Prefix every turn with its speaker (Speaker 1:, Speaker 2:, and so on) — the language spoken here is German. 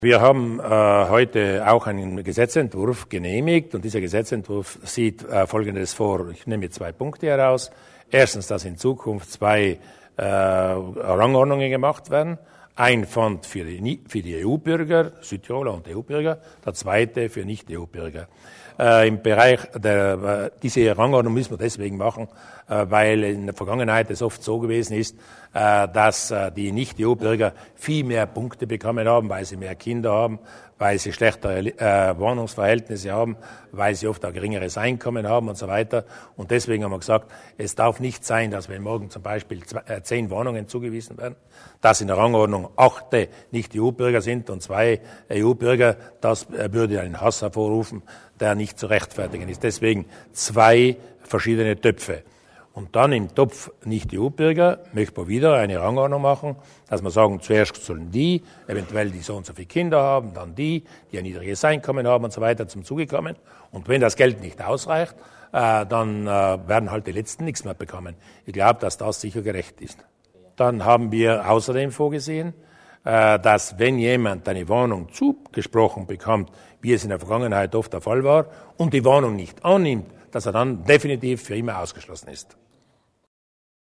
Speaker 1: Wir haben heute auch einen Gesetzentwurf genehmigt und dieser Gesetzentwurf sieht Folgendes vor. Ich nehme jetzt 2 Punkte heraus. Erstens, dass in Zukunft 2 Rangordnungen gemacht werden. Ein Fonds für die EU-Bürger, Südtiroler und EU-Bürger, der zweite für Nicht-EU-Bürger. Im Bereich diese Rangordnung müssen wir deswegen machen, weil in der Vergangenheit es oft so gewesen ist, dass die Nicht-EU-Bürger viel mehr Punkte bekommen haben, weil sie mehr Kinder haben, weil sie schlechtere Wohnungsverhältnisse haben, weil sie oft ein geringeres Einkommen haben und so weiter. Und deswegen haben wir gesagt, es darf nicht sein, dass wenn morgen zum Beispiel 10 Wohnungen zugewiesen werden, dass in der Rangordnung 8 Nicht-EU-Bürger sind und 2 EU-Bürger. Das würde einen Hass hervorrufen, der nicht zu rechtfertigen ist. Deswegen 2 verschiedene Töpfe. Und dann im Topf Nicht-EU-Bürger möchte man wieder eine Rangordnung machen, dass wir sagen, zuerst sollen die, eventuell die so und so viele Kinder haben, dann die ein niedriges Einkommen haben und so weiter zum Zuge kommen. Und wenn das Geld nicht ausreicht, dann werden halt die Letzten nichts mehr bekommen. Ich glaube, dass das sicher gerecht ist. Dann haben wir außerdem vorgesehen, dass wenn jemand eine Wohnung zugesprochen bekommt, wie es in der Vergangenheit oft der Fall war, und die Wohnung nicht annimmt, dass er dann definitiv für immer ausgeschlossen ist.